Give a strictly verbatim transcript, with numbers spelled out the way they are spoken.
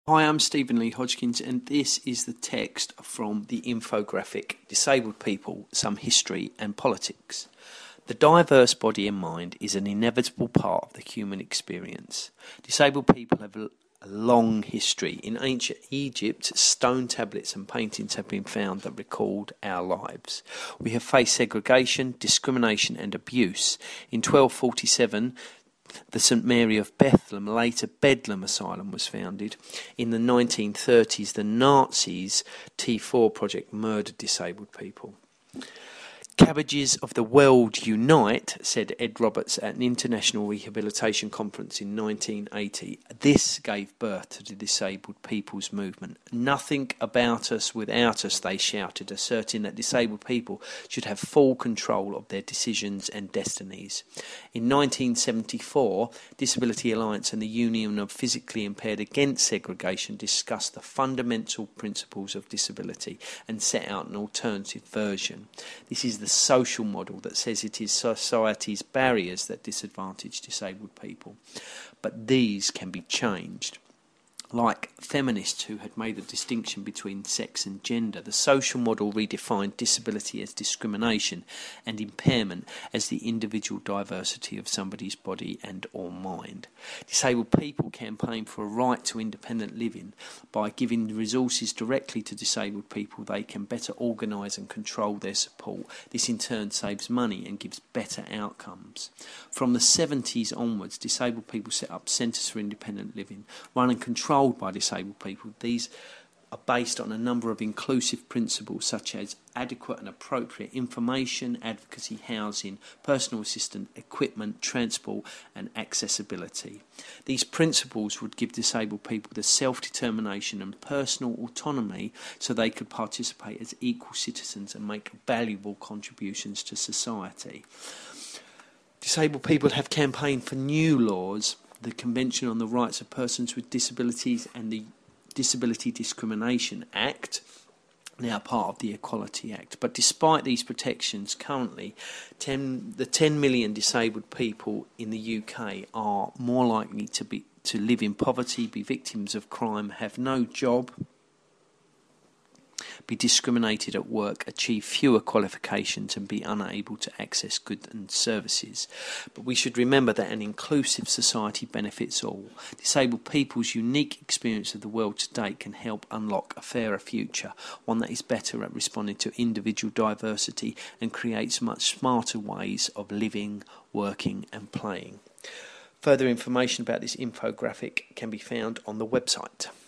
Hi, I'm Stephen Lee Hodgkins, and this is the text from the infographic Disabled People, Some History and Politics. The diverse body and mind is an inevitable part of the human experience. Disabled people have a long history. In ancient Egypt, stone tablets and paintings have been found that record our lives. We have faced segregation, discrimination and abuse. In twelve forty-seven, the Saint Mary of Bethlehem, later Bedlam Asylum, was founded. In the nineteen thirties, the Nazis' T four project murdered disabled people. Cabbages of the world unite, said Ed Roberts at an international rehabilitation conference in nineteen eighty. This gave birth to the disabled people's movement. Nothing about us without us, they shouted, asserting that disabled people should have full control of their decisions and destinies. In nineteen seventy-four, Disability Alliance and the Union of Physically Impaired Against Segregation discussed the fundamental principles of disability and set out an alternative version. This is the social model that says it is society's barriers that disadvantage disabled people. But these can be changed. Like feminists who had made a distinction between sex and gender, the social model redefined disability as discrimination and impairment as the individual diversity of somebody's body and or mind. Disabled people campaign for a right to independent living. By giving resources directly to disabled people, they can better organise and control their support. This in turn saves money and gives better outcomes. From the seventies onwards, disabled people set up centres for independent living, run and control by disabled people. These are based on a number of inclusive principles such as adequate and appropriate information, advocacy, housing, personal assistance, equipment, transport and accessibility. These principles would give disabled people the self-determination and personal autonomy so they could participate as equal citizens and make valuable contributions to society. Disabled people have campaigned for new laws, the Convention on the Rights of Persons with Disabilities and the Disability Discrimination Act, now part of the Equality Act. But despite these protections, currently ten, the ten million disabled people in the U K are more likely to be to live in poverty, be victims of crime, have no job, be discriminated at work, achieve fewer qualifications and be unable to access goods and services. But we should remember that an inclusive society benefits all. Disabled people's unique experience of the world today can help unlock a fairer future, one that is better at responding to individual diversity and creates much smarter ways of living, working and playing. Further information about this infographic can be found on the website.